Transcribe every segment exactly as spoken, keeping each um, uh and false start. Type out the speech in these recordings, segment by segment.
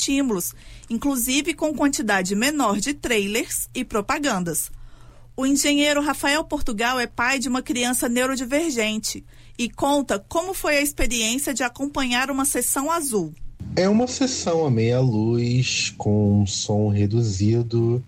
estímulos, inclusive com quantidade menor de trailers e propagandas. O engenheiro Rafael Portugal é pai de uma criança neurodivergente e conta como foi a experiência de acompanhar uma sessão azul. É uma sessão a meia luz, com som reduzido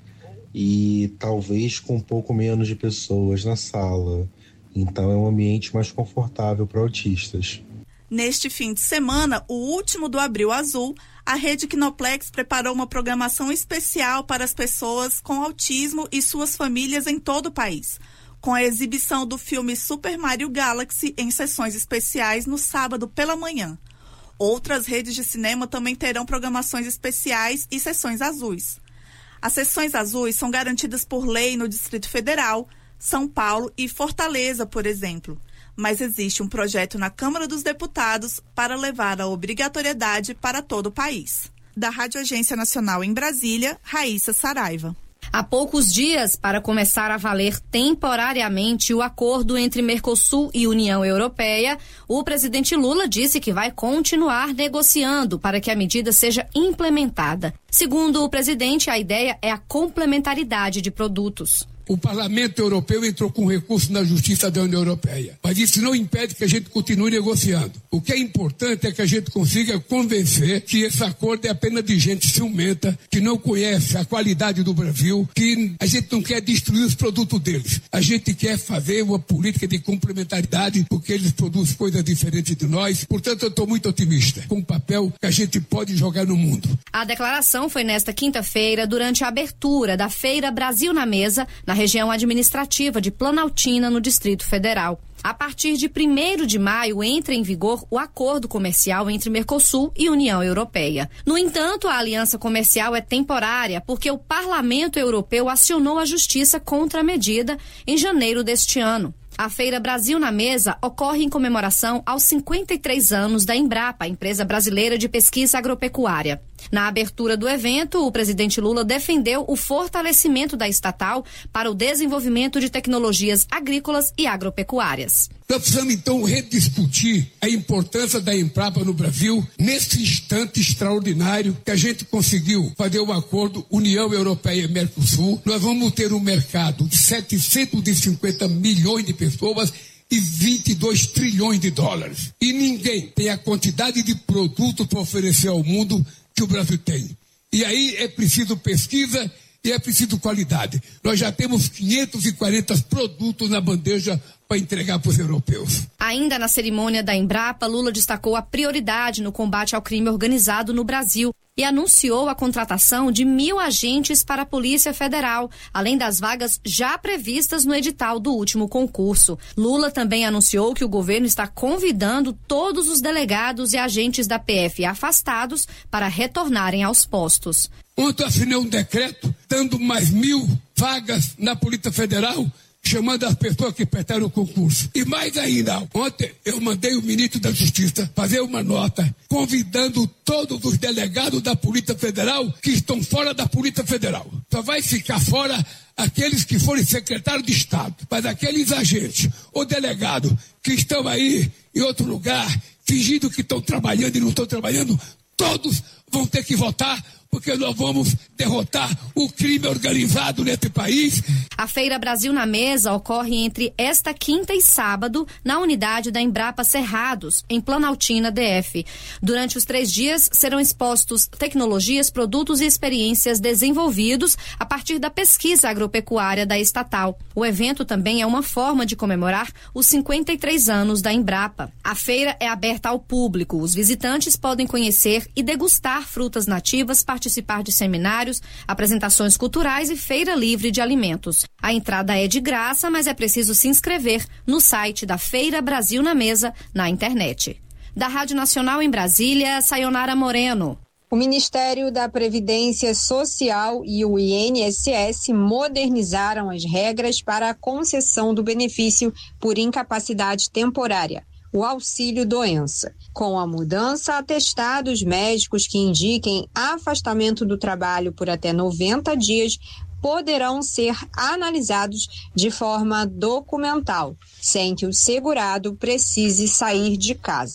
e talvez com um pouco menos de pessoas na sala. Então é um ambiente mais confortável para autistas. Neste fim de semana, o último do Abril Azul, a Rede Kinoplex preparou uma programação especial para as pessoas com autismo e suas famílias em todo o país, com a exibição do filme Super Mario Galaxy em sessões especiais no sábado pela manhã. Outras redes de cinema também terão programações especiais e sessões azuis. As sessões azuis são garantidas por lei no Distrito Federal, São Paulo e Fortaleza, por exemplo. Mas existe um projeto na Câmara dos Deputados para levar a obrigatoriedade para todo o país. Da Rádio Agência Nacional em Brasília, Raíssa Saraiva. Há poucos dias para começar a valer temporariamente o acordo entre Mercosul e União Europeia, o presidente Lula disse que vai continuar negociando para que a medida seja implementada. Segundo o presidente, a ideia é a complementaridade de produtos. O Parlamento Europeu entrou com recurso na Justiça da União Europeia, mas isso não impede que a gente continue negociando. O que é importante é que a gente consiga convencer que esse acordo é apenas de gente ciumenta, que não conhece a qualidade do Brasil, que a gente não quer destruir os produtos deles. A gente quer fazer uma política de complementaridade, porque eles produzem coisas diferentes de nós. Portanto, eu estou muito otimista com o papel que a gente pode jogar no mundo. A declaração foi nesta quinta-feira, durante a abertura da Feira Brasil na Mesa, na região administrativa de Planaltina, no Distrito Federal. A partir de primeiro de maio entra em vigor o acordo comercial entre Mercosul e União Europeia. No entanto, a aliança comercial é temporária porque o Parlamento Europeu acionou a justiça contra a medida em janeiro deste ano. A Feira Brasil na Mesa ocorre em comemoração aos cinquenta e três anos da Embrapa, a empresa brasileira de pesquisa agropecuária. Na abertura do evento, o presidente Lula defendeu o fortalecimento da estatal para o desenvolvimento de tecnologias agrícolas e agropecuárias. Nós precisamos, então, rediscutir a importância da Embrapa no Brasil nesse instante extraordinário que a gente conseguiu fazer um acordo União Europeia e Mercosul. Nós vamos ter um mercado de setecentos e cinquenta milhões de pessoas e vinte e dois trilhões de dólares. E ninguém tem a quantidade de produtos para oferecer ao mundo que o Brasil tem. E aí é preciso pesquisa e é preciso qualidade. Nós já temos quinhentos e quarenta produtos na bandeja para entregar para os europeus. Ainda na cerimônia da Embrapa, Lula destacou a prioridade no combate ao crime organizado no Brasil e anunciou a contratação de mil agentes para a Polícia Federal, além das vagas já previstas no edital do último concurso. Lula também anunciou que o governo está convidando todos os delegados e agentes da P F afastados para retornarem aos postos. Ontem assinei um decreto dando mais mil vagas na Polícia Federal, chamando as pessoas que prestaram o concurso. E mais ainda, ontem eu mandei o ministro da Justiça fazer uma nota convidando todos os delegados da Polícia Federal que estão fora da Polícia Federal. Só vai ficar fora aqueles que forem secretários de Estado, mas aqueles agentes ou delegados que estão aí em outro lugar, fingindo que estão trabalhando e não estão trabalhando, todos vão ter que votar, porque nós vamos derrotar o crime organizado nesse país. A Feira Brasil na Mesa ocorre entre esta quinta e sábado na unidade da Embrapa Cerrados, em Planaltina, D F. Durante os três dias serão expostos tecnologias, produtos e experiências desenvolvidos a partir da pesquisa agropecuária da estatal. O evento também é uma forma de comemorar os cinquenta e três anos da Embrapa. A feira é aberta ao público. Os visitantes podem conhecer e degustar frutas nativas, participar de seminários, apresentações culturais e feira livre de alimentos. A entrada é de graça, mas é preciso se inscrever no site da Feira Brasil na Mesa, na internet. Da Rádio Nacional em Brasília, Sayonara Moreno. O Ministério da Previdência Social e o I N S S modernizaram as regras para a concessão do benefício por incapacidade temporária, o auxílio-doença. Com a mudança, atestados médicos que indiquem afastamento do trabalho por até noventa dias poderão ser analisados de forma documental, sem que o segurado precise sair de casa.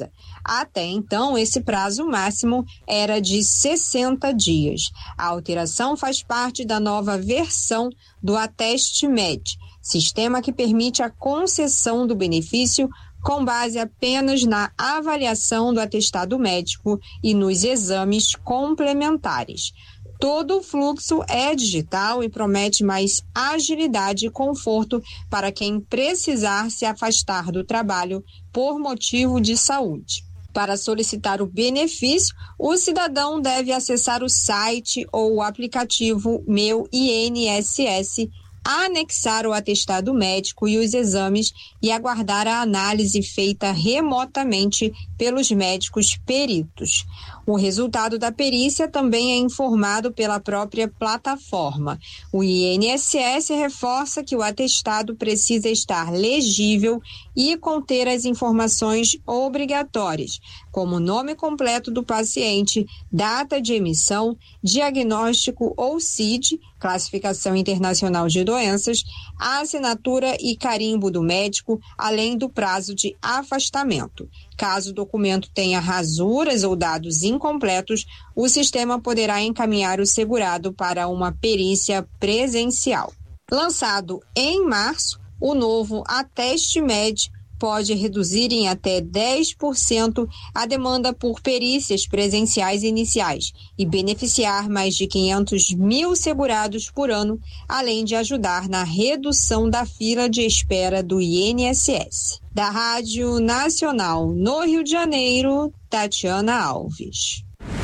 Até então, esse prazo máximo era de sessenta dias. A alteração faz parte da nova versão do AtesteMed, sistema que permite a concessão do benefício com base apenas na avaliação do atestado médico e nos exames complementares. Todo o fluxo é digital e promete mais agilidade e conforto para quem precisar se afastar do trabalho por motivo de saúde. Para solicitar o benefício, o cidadão deve acessar o site ou o aplicativo Meu I N S S, anexar o atestado médico e os exames e aguardar a análise feita remotamente pelos médicos peritos. O resultado da perícia também é informado pela própria plataforma. O I N S S reforça que o atestado precisa estar legível e conter as informações obrigatórias, como o nome completo do paciente, data de emissão, diagnóstico ou C I D, Classificação Internacional de Doenças, a assinatura e carimbo do médico, além do prazo de afastamento. Caso o documento tenha rasuras ou dados incompletos, o sistema poderá encaminhar o segurado para uma perícia presencial. Lançado em março, o novo AtesteMed pode reduzir em até dez por cento a demanda por perícias presenciais iniciais e beneficiar mais de quinhentos mil segurados por ano, além de ajudar na redução da fila de espera do I N S S. Da Rádio Nacional no Rio de Janeiro, Tatiana Alves.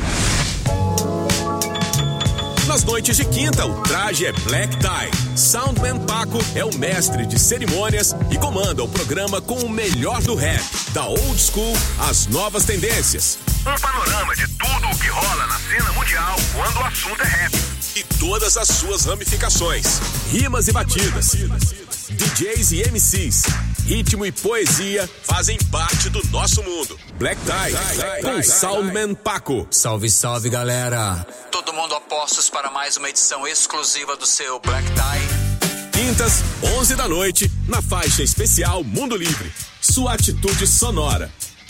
Nas noites de quinta, o traje é Black Tie. Soundman Paco é o mestre de cerimônias e comanda o programa com o melhor do rap, da old school às novas tendências. Um panorama de tudo o que rola na cena mundial quando o assunto é rap. E todas as suas ramificações, rimas e batidas, D Js e M Cs, ritmo e poesia fazem parte do nosso mundo. Black Tie, com Soundman Paco. Salve, salve, galera. Todo mundo a postos para mais uma edição exclusiva do seu Black Tie. Quintas, onze da noite, na faixa especial Mundo Livre. Sua atitude sonora.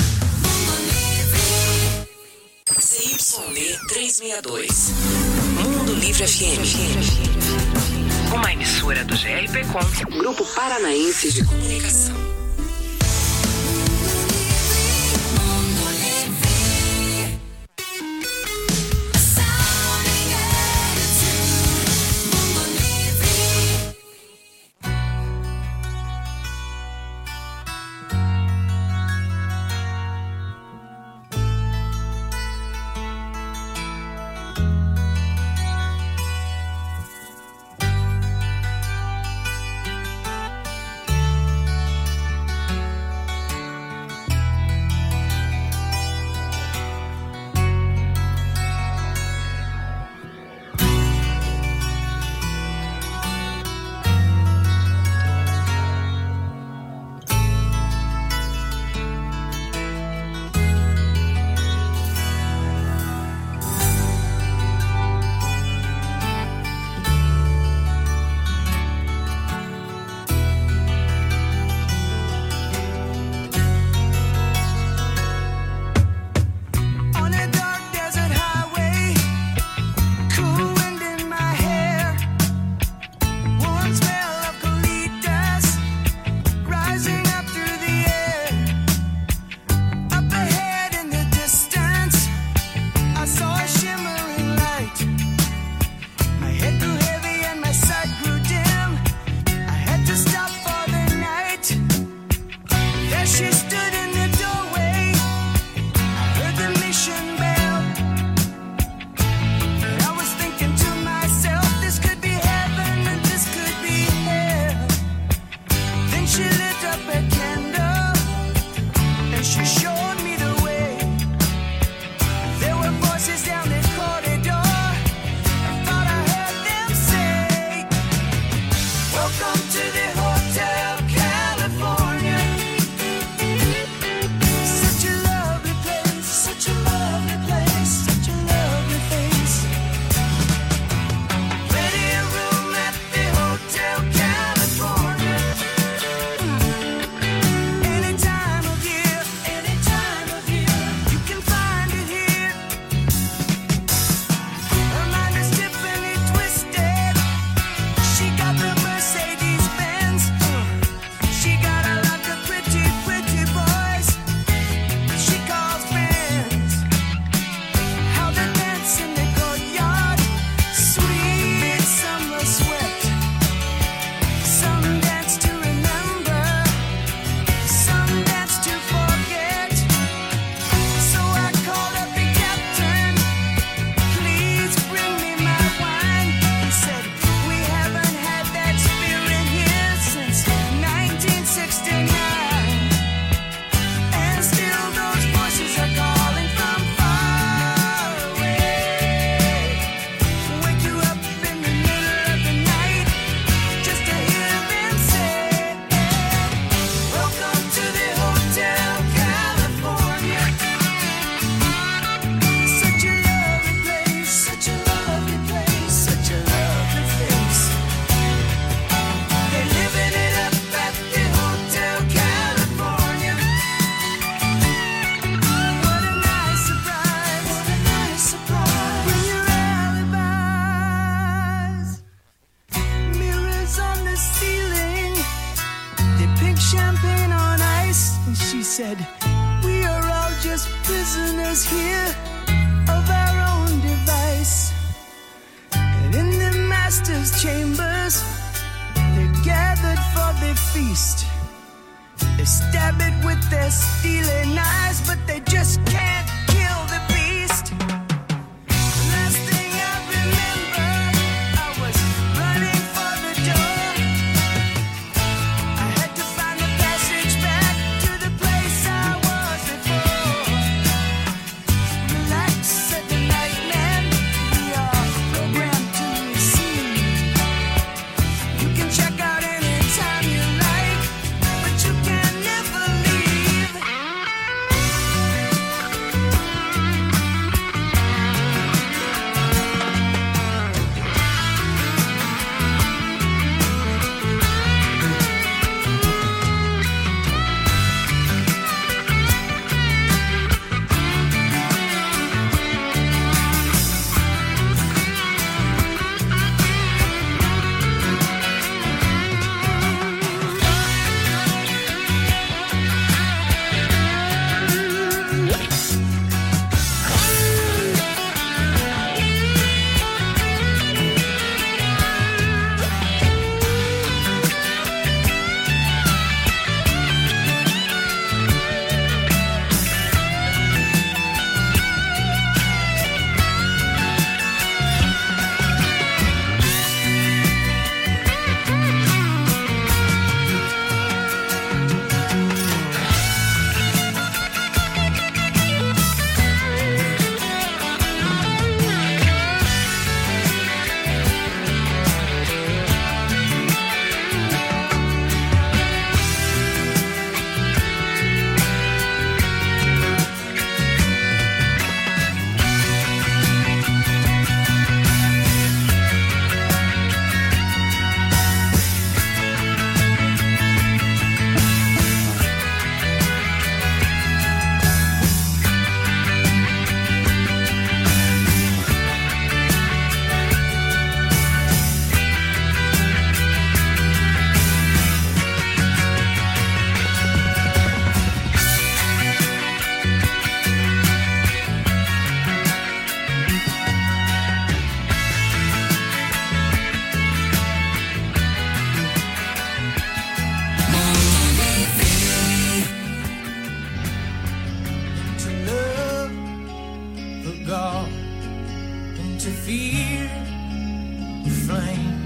C Y D trezentos e sessenta e dois. Mundo Livre F M. Uma emissora do G R P Com, Grupo Paranaense de Comunicação. king's chambers. They're gathered for their feast. They stab it with their stealing eyes, but they just can't kill the beast. The last thing I remember, I was running for the door. I had to find the passage back to the place I was before. Relax, said the night man, we are programmed to receive. You can check out anytime you like, but you can never leave. To love the God and to fear the flame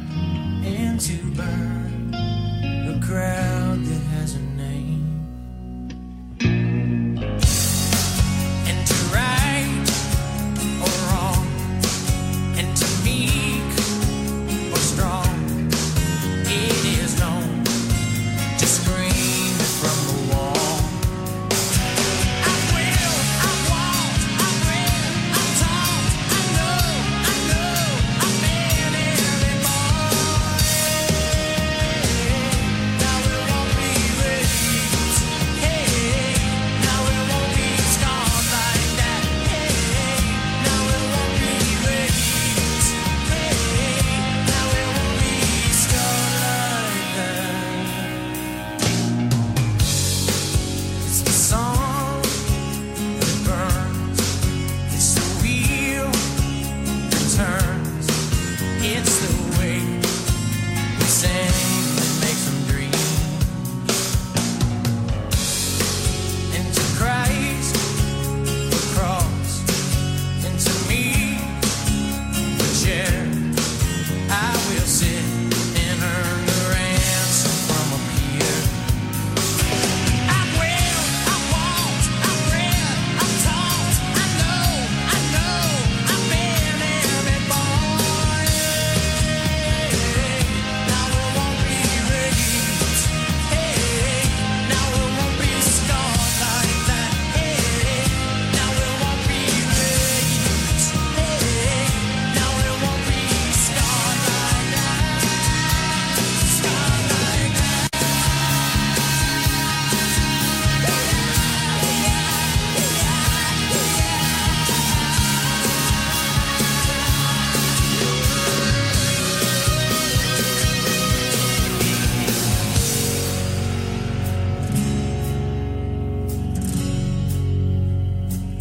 and to burn the crowd that has a name and to right or wrong and to meek or strong. It is known to scream from the wall. I will, I won't, I read, I taught, I know, I know, I've been every boy. Now it won't be raised, hey, now it won't be scarred like that, hey, now it won't be raised, hey, now it won't be scarred like that. It's the song that burns. It's the wheel that turns. It's the way we sing that makes them dream. Into Christ, the cross, into me, the chair. I will sit and earn the ransom from a peer. I will, I won't, I read, I taught, I know, I know, I've been every boy. Now it won't be raised, hey, now it won't be scarred like that, hey, now it won't be raised, hey, now it won't be scarred like that, scarred like that.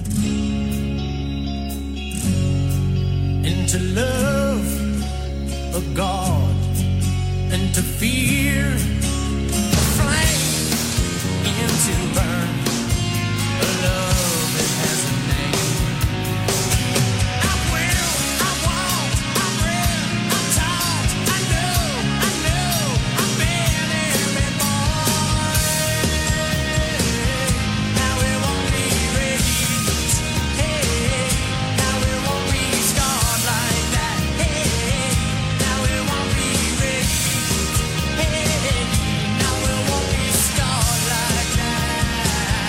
And to love a God and to fear a flame and to burn a love that has a name. I will, I won't, I'm real, I'm taught, I know, I know, I've been every boy. Now it won't be raised, hey, now it won't be scarred like that, hey, now it won't be raised, hey, now it won't be scarred like that.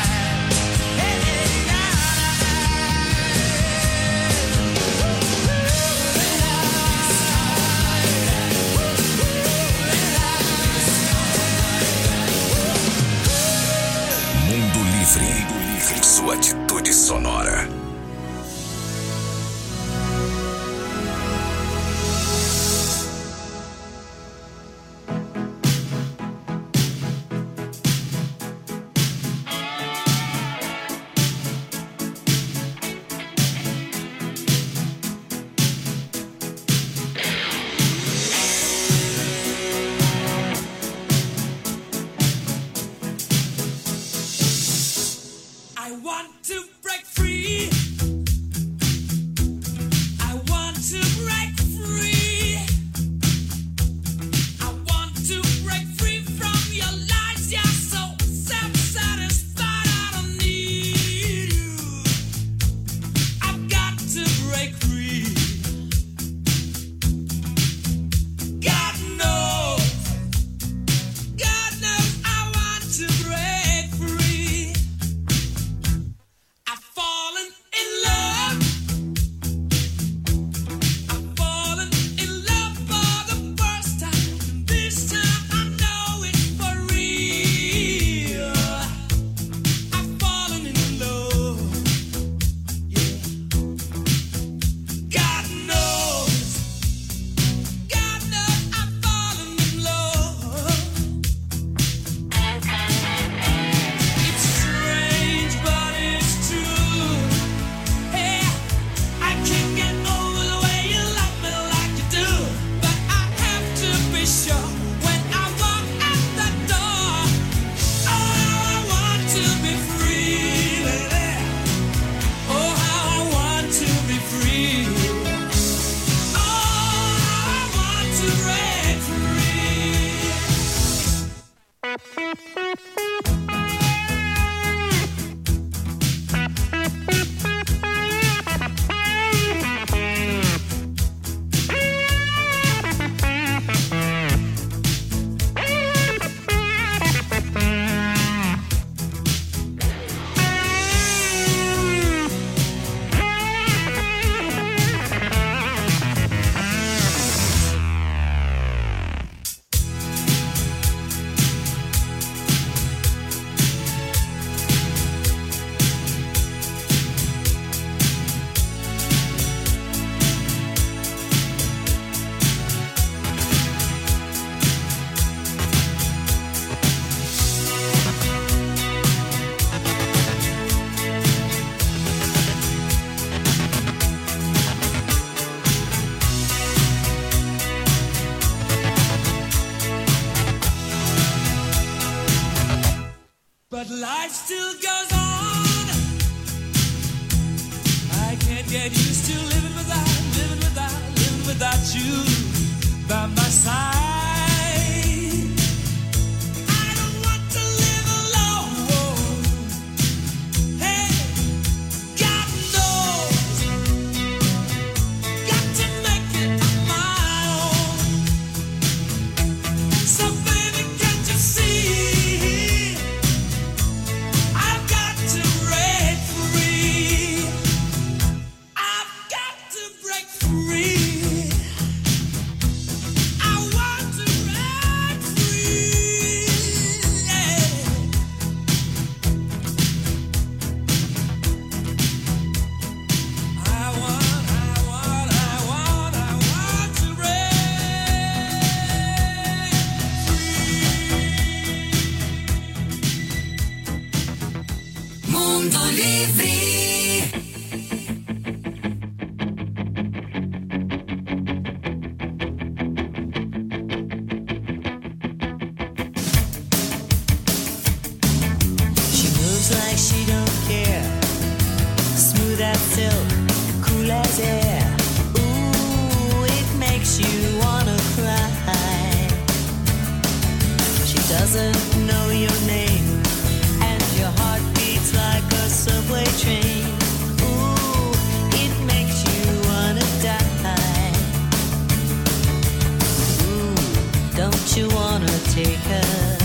Don't you wanna take her?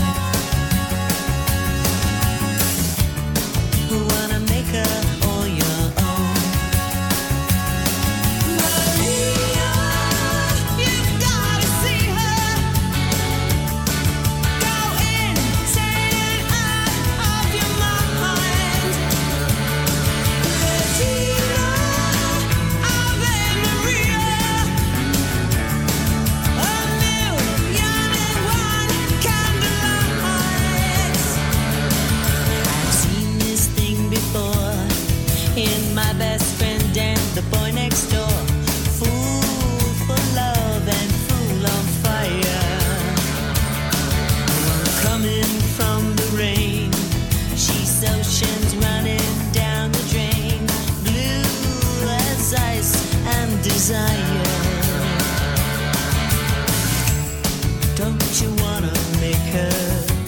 Wanna make her all your own? Maria, you've gotta see her. Go insane and out of your mind. Regina, Ave Maria. A million and one candlelights. I've seen this thing before in my best friend and the boy next door. Fool for love and fool on fire. Coming from the rain, she's oceans running down the drain. Blue as ice and desire. Don't you wanna make her?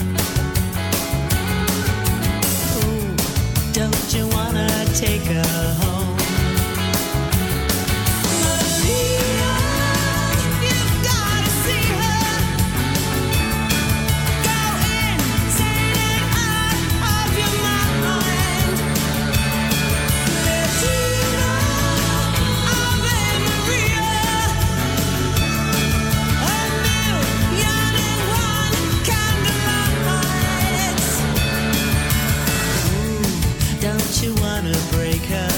Ooh, don't you wanna take her home? Maria, you've gotta see her. Go insane and out of your mind. Regina, Ave Maria. A million and one candlelights. Ooh, don't you wanna break her?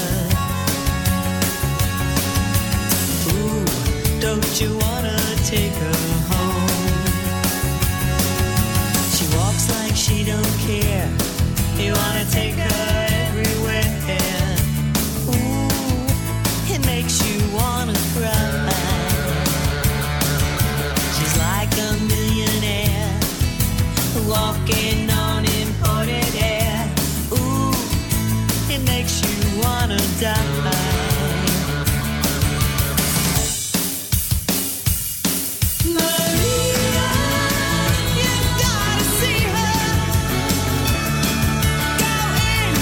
Ooh, don't you wanna take her home? She walks like she don't care. You wanna take her everywhere. Ooh, it makes you wanna cry. She's like a millionaire walking on imported air. Ooh, it makes you wanna die. Maria, you've gotta see her. Go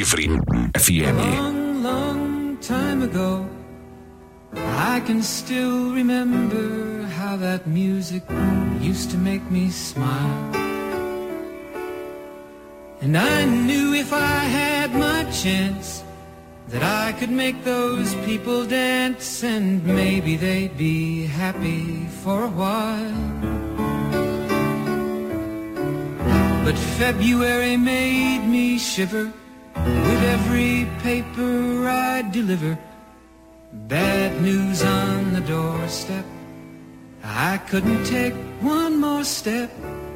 Livre F M. Long, long time ago, I can still remember how that music used to make me smile. And I knew if I had my chance that I could make those people dance, and maybe they'd be happy for a while. But February made me shiver with every paper I deliver. Bad news on the doorstep, I couldn't take one more step.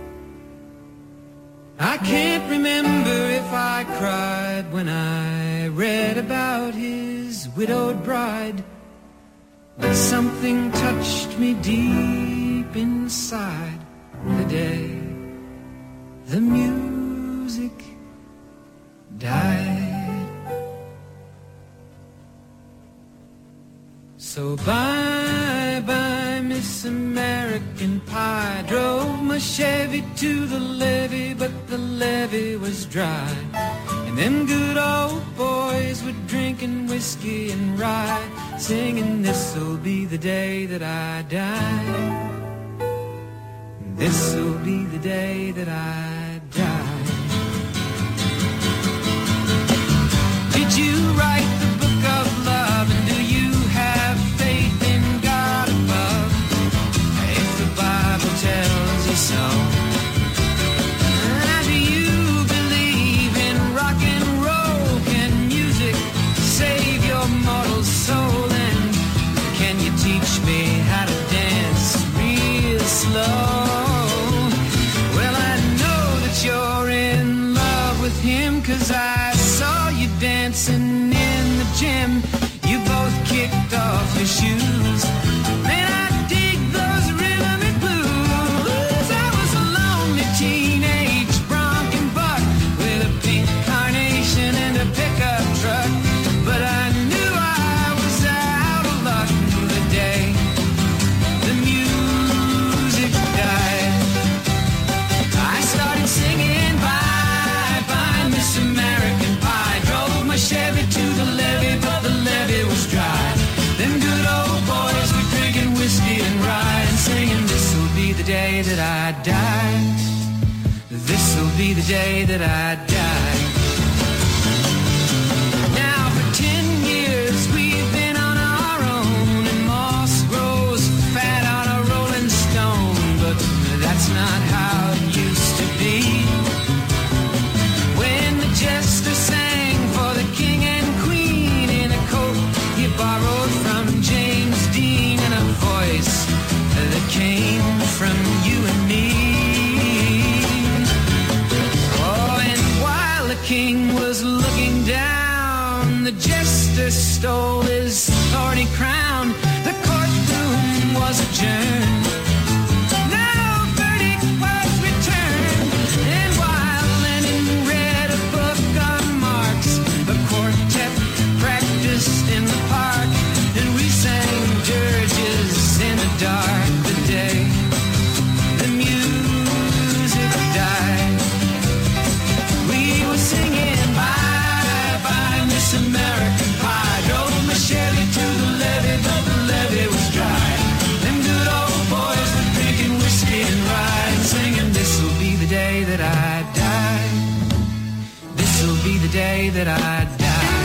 I can't remember if I cried when I read about his widowed bride, but something touched me deep inside the day the music died. So bye bye Miss American Pie. Drove my Chevy to the levee, but the levee was dry. And them good old boys were drinking whiskey and rye, singing this'll be the day that I die. This'll be the day that I die. Did you write the book of love, and do you have faith in God above? If the Bible tells you so. And do you believe in rock and roll? Can music save your mortal soul? And can you teach me how to dance real slow? You're in love with him, 'cause I saw you dancing in the gym. You both kicked off your shoes. Man, I dig those rhythm and blues. I was a lonely teenage bronc and buck with a pink carnation and a pickup truck, but I knew I was out of luck the day the music died. I started singing bye bye Miss American Pie. Drove my Chevy to the levee, but the levee was dry. Them good old boys were drinking whiskey and rye, and singing this'll be the day that I die. This'll be the day that I die. Now for ten years we've been on our own, and moss grows fat on a rolling stone, but that's not how it used to be. When the jester sang for the king and queen in a coat he borrowed from James Dean, and a voice that came from you and me. Oh, and while the king was looking down, the jester stole his thorny crown. The courtroom was adjourned. In the park, and we sang dirges in the dark the day the music died. We were singing bye bye Miss American Pie. Drove my Chevy to the levee, but the levee was dry. Them good old boys were drinking whiskey and rye, and singing this'll be the day that I die. This'll be the day that I die.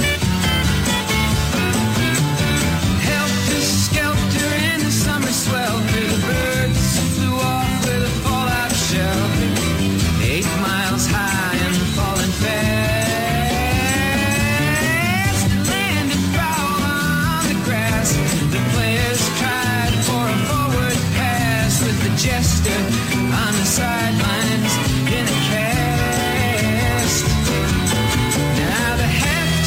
Swelter, the birds flew off with a fallout shelter, eight miles high and falling fast. Landed foul on the grass. The players tried for a forward pass, with the jester on the sidelines in a cast. Now the half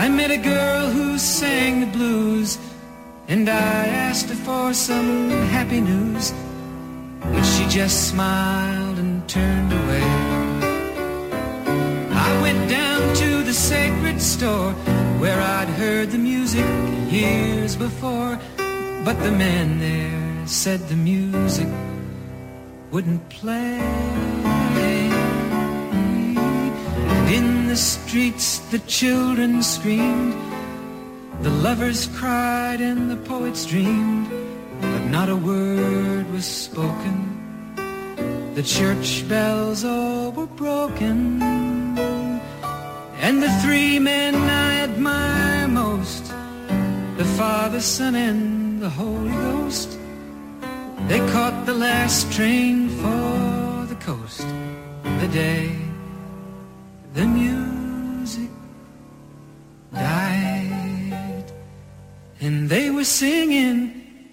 I met a girl who sang the blues, and I asked her for some happy news, but she just smiled and turned away. I went down to the sacred store where I'd heard the music years before, but the man there said the music wouldn't play. And in the streets the children screamed, the lovers cried and the poets dreamed, but not a word was spoken. The church bells all were broken, and the three men I admire most, the Father, Son, and the Holy Ghost, they caught the last train for the coast the day the music died. And they were singing,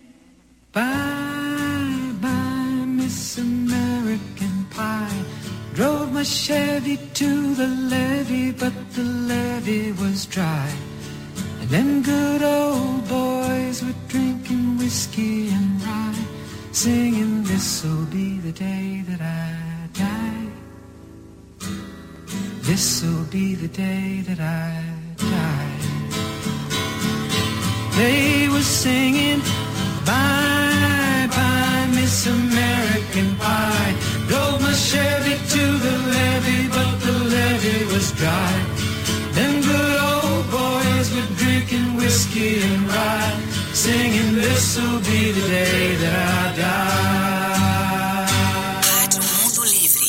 bye, bye, Miss American Pie. Drove my Chevy to the levee, but the levee was dry. And them good old boys were drinking whiskey and rye, singing, this'll be the day that I die. This'll be the day that I die. They were singing, bye, bye, Miss American Pie. Drove my Chevy to the levee, but the levee was dry. Them good old boys were drinking whiskey and rye, singing, this'll be the day that I die. Rádio Mundo Livre.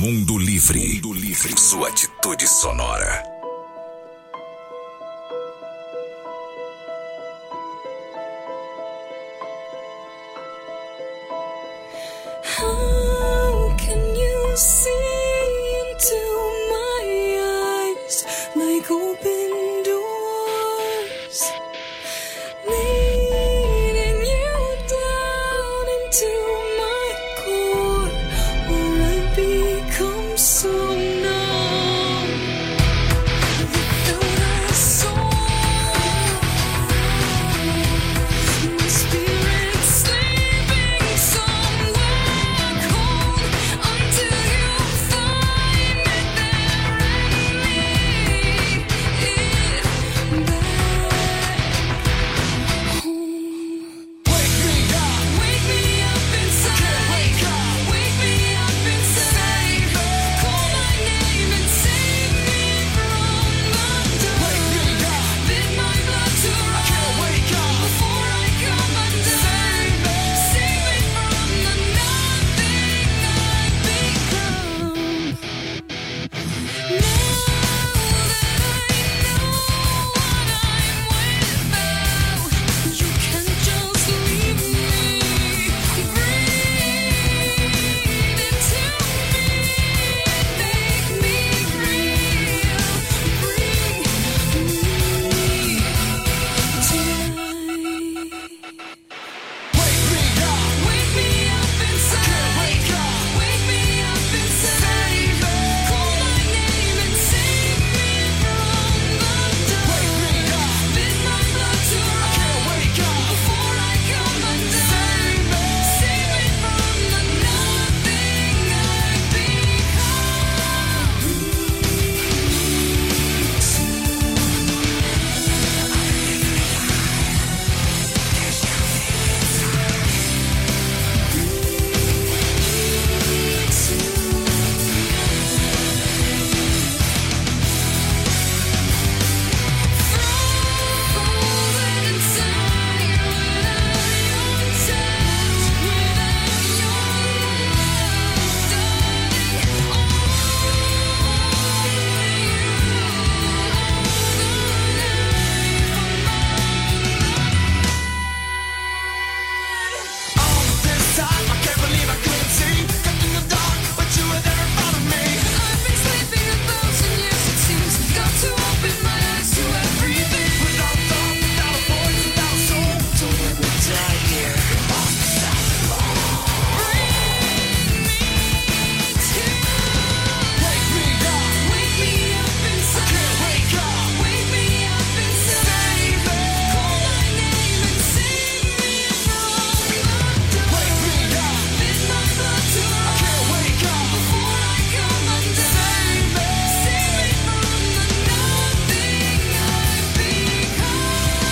Mundo Livre. Mundo Livre. Sua atitude sonora. How can you see into my eyes like open doors, leading you down into my core, where I become so numb without a soul. My spirit sleeping somewhere cold until you find it there and lead it back home. Wake me up, wake me up inside. Wake up, wake me up inside. Call my name and save me from the dark. Wake me up, bid my blood to run. Wake up before I come undone. Save me from the nothing I've become. Now that I know what I'm without, you can just leave me. Breathe into me, make me real. Bring me tonight. Wake me up, wake me up inside. Wake up, wake me up inside. Call my name and save me from the dark. Wake me up, bid my blood to run. Wake up before I come undone. Save me from the nothing I've frozen inside without your touch, without your love, darling. All this time, I can't believe I couldn't see. Got in the dark, but you were there in front of me. I've been sleeping a thousand years, it seems. Got to open my eyes to everything. Without thought, without a voice, without a soul. So when we die here, lost beside the wall. Bring me to. Wake me up, wake me up inside. I can't wake up, wake me up inside. Call my name and save me from the dark. Wake me up, bid my blood to run. I can't wake up before I come undone. Save me from the nothing I've become.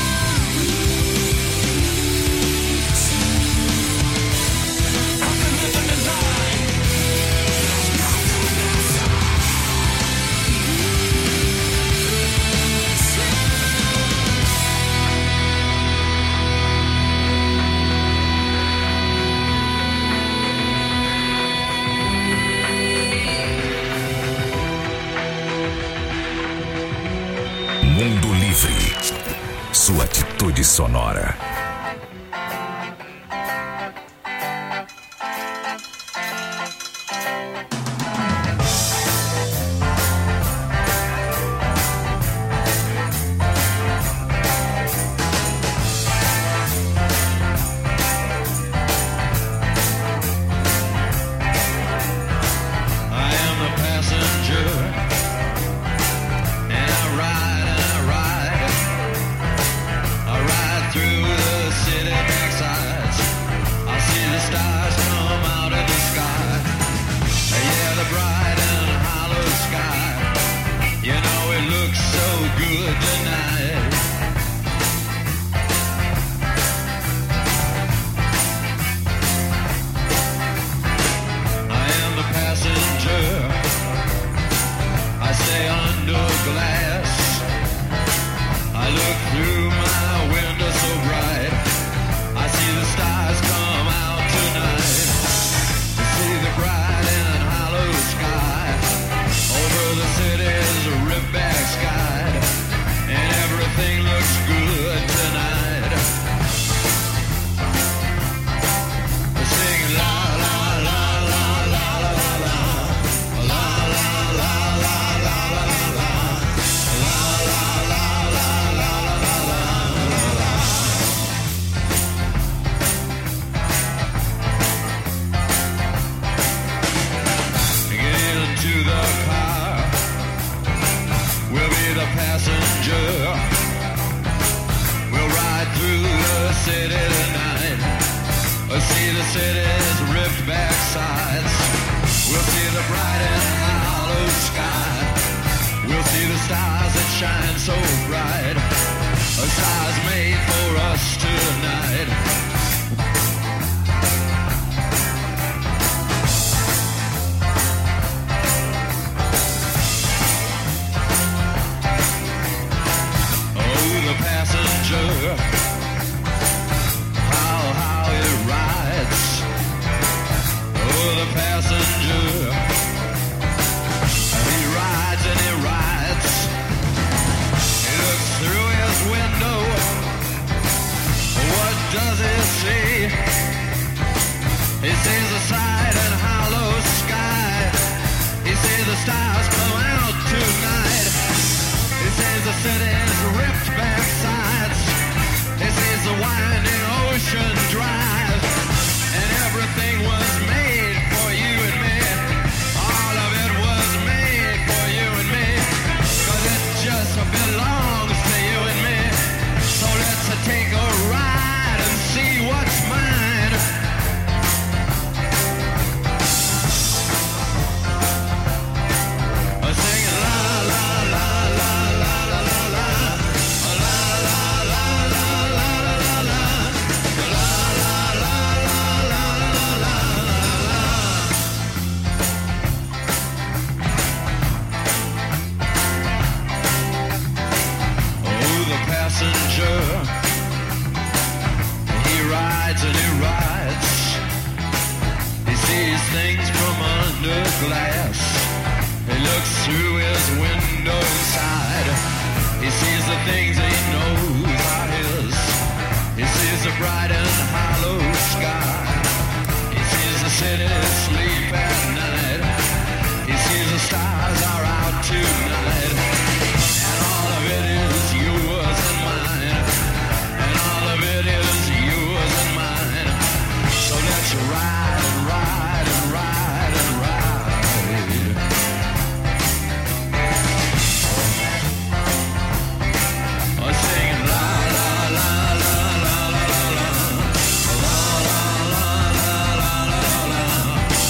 I've been living a lie. Mundo Livre. Sua atitude sonora. I am the passenger, and I ride and I ride, I ride through the city's ripped back sides. We'll see the bright and hollow sky. We'll see the stars that shine so bright. A stars made for us tonight. Oh, the passenger, how, how it rides. Oh, the passenger, he rides and he rides. He looks through his window. What does he see? He sees the side and hollow sky. He sees the stars come out tonight. He sees the city's ripped back sides. He sees the winding ocean drive. And everything was made for you and me. All of it was made for you and me. 'Cause it just belongs to you and me. So let's take a ride and see what's mine. I'm singing la la la la la la la la. La la la la la la la la. La la la la la la la. Oh, the passenger, he rides and he rides. He sees things from under glass. He looks through his window side. He sees the things he knows are his. He sees the bright and hollow sky. He sees the city sleep at night. He sees the stars are out tonight. And all of it is yours and mine. And all of it is yours and mine. So let's ride and ride and ride and ride. I'm singing la la la la la la la la. La la la la la la la.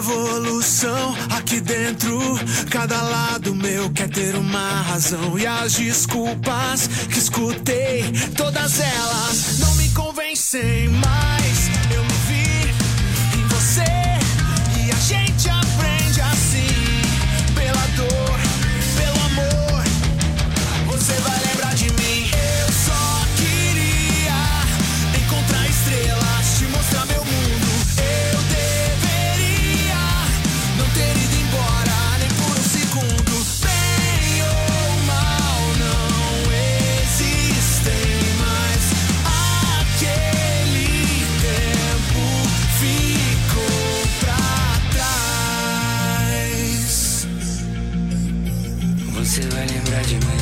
revolução aqui dentro. Cada lado meu quer ter uma razão. E as desculpas que escutei, todas elas não me convencem mais. Eu me vi em você e a gente aprende assim. Pela dor, pelo amor, você vai lembrar de mim. Eu só queria encontrar estrelas, te mostrar meu mundo. Eu deveria não ter ido embora nem por um segundo. Bem ou mal não existem mais. Aquele tempo ficou pra trás. Você vai lembrar de mim.